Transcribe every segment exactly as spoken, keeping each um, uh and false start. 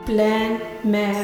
pleine mer.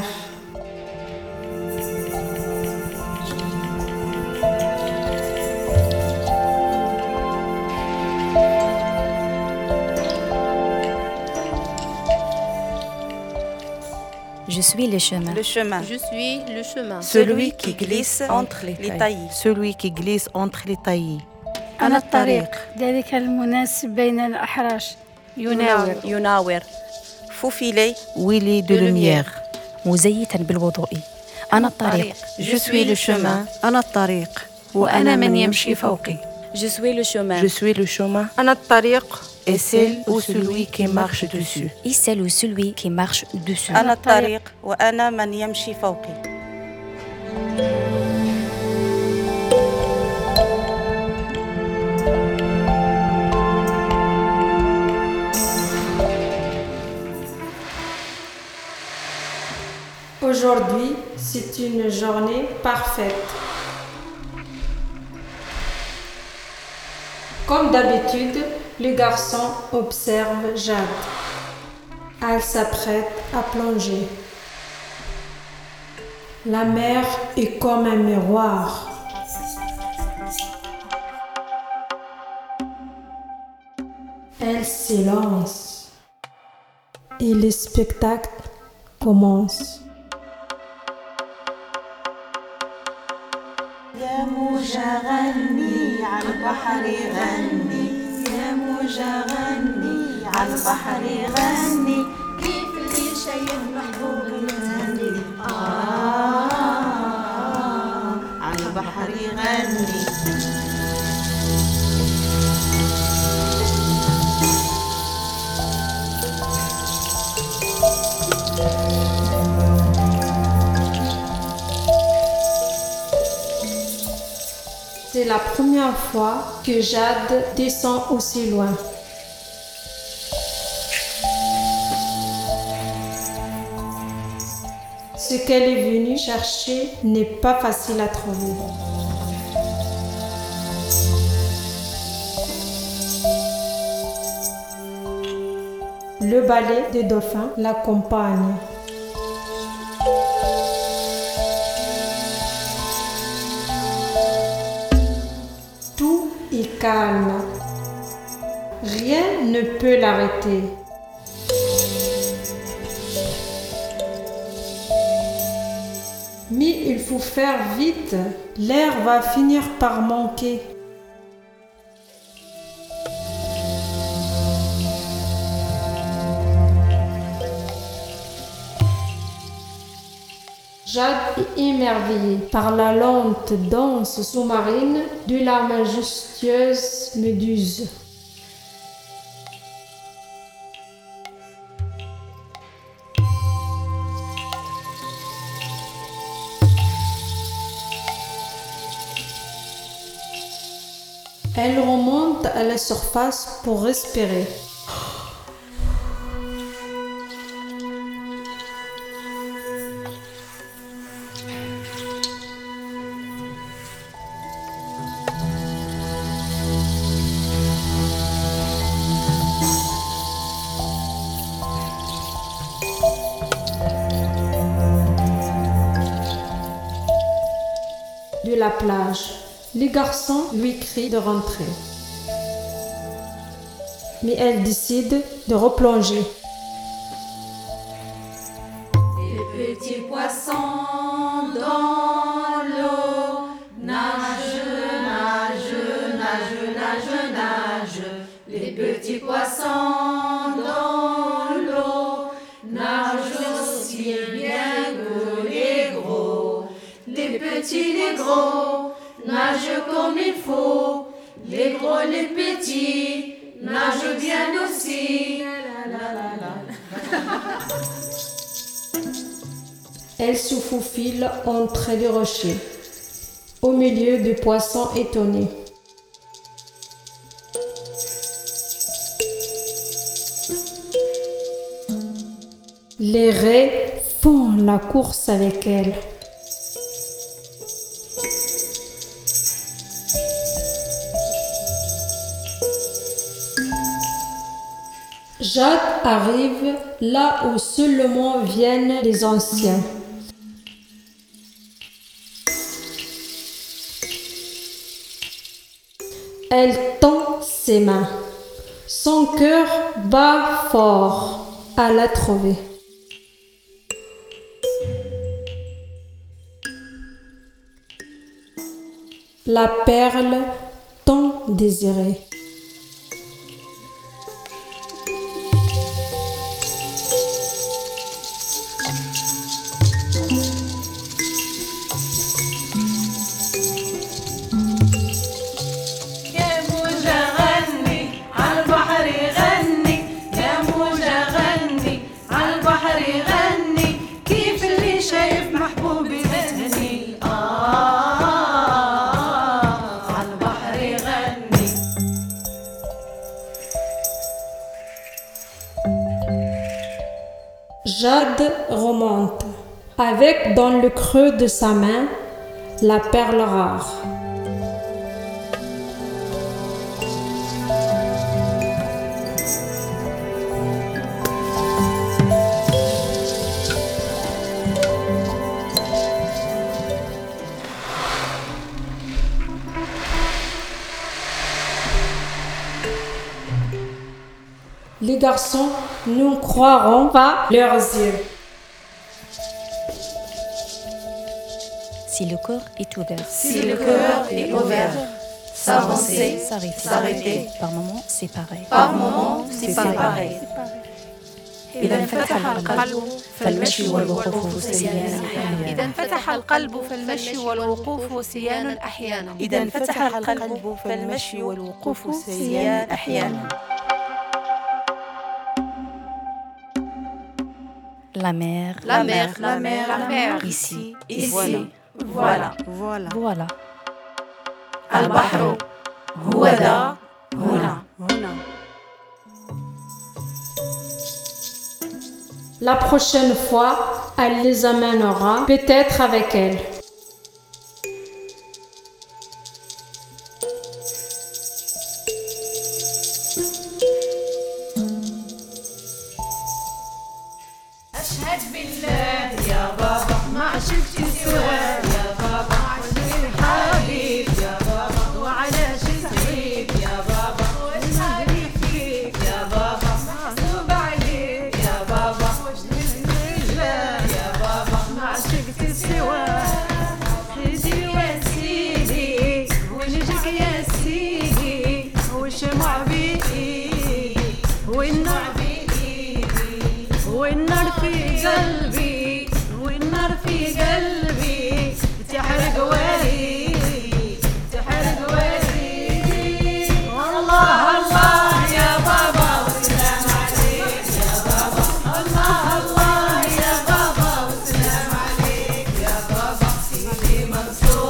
Je suis le chemin. Le chemin. Je suis le chemin. Celui qui glisse entre les taillis. Celui qui glisse entre les taillis. أنا الطريق ذلك المناسب بين الأحراش يناور يناور faufilé Willy de lumière. مزيتا بالوضوء. أنا الطريق. Je suis le chemin. أنا الطريق وأنا من يمشي فوقي. Je suis le chemin. Je suis le chemin أنا الطريق et celle ou celui qui marche dessus. Et celle ou celui qui marche dessus. أنا الطريق وأنا من يمشي فوقي. Aujourd'hui, c'est une journée parfaite. Comme d'habitude, le garçon observe Jade. Elle s'apprête à plonger. La mer est comme un miroir. Elle s'élance. Et le spectacle commence. يا موجة غني على البحر غني يا موجة غني على البحر غني كيف اللي شايف محبوب يغني آه على البحر غني C'est la première fois que Jade descend aussi loin. Ce qu'elle est venue chercher n'est pas facile à trouver. Le balai des dauphins l'accompagne. Tout est calme. Rien ne peut l'arrêter. Mais il faut faire vite. L'air va finir par manquer. Jade est émerveillée par la lente danse sous-marine de la majestueuse méduse. Elle remonte à la surface pour respirer. De la plage, les garçons lui crient de rentrer. Mais elle décide de replonger. Les petits poissons dans l'eau nagent, nagent, nagent, nagent, nagent. Les petits poissons dans l'eau nagent aussi bien que les gros. Les petits, les gros nagent comme il faut. Les gros, les petits nagent bien aussi. La, la, la, la. Elle se faufile entre les rochers, au milieu des poissons étonnés. Les raies font la course avec elle. Jade arrive là où seulement viennent les anciens. Elle tend ses mains. Son cœur bat fort à la trouver. La perle tant désirée. Jade remonte, avec dans le creux de sa main la perle rare. Les garçons ne croiront pas leurs yeux. Si le corps est ouvert, Si le cœur est ouvert, s'avancer, s'arrêter, s'arrêter. Par moments, c'est pareil. Par moments, c'est pareil. إذا انفتح القلب فالمشي والوقوف سيان إذا أحيانا. انفتح القلب فالمشي والوقوف سيان أحيانا. إذا انفتح القلب فالمشي والوقوف سيان أحيانا. La mer, La mer, la mer, la mer. ici, Ici, voilà. Voilà. voilà. البحر هو ذا هنا. هنا. La prochaine fois, elle les amènera peut-être avec elle. أشهد بالله يا بابا ما عشقت سواه يا بابا عشقي حبيب يا بابا وعلى شسعيد يا بابا ونهاري فيك يا بابا محسوب عليك يا بابا بالله يا بابا ما عشقت سواه خدي وسيدي ونجيك يا سيدي والشمع بإيدي والنار والنار في قلبي والنار في قلبي تحرق وريدي تحرق وريدي الله الله يا بابا والسلام عليك يا بابا الله الله يا بابا والسلام عليك يا بابا سيدي منصور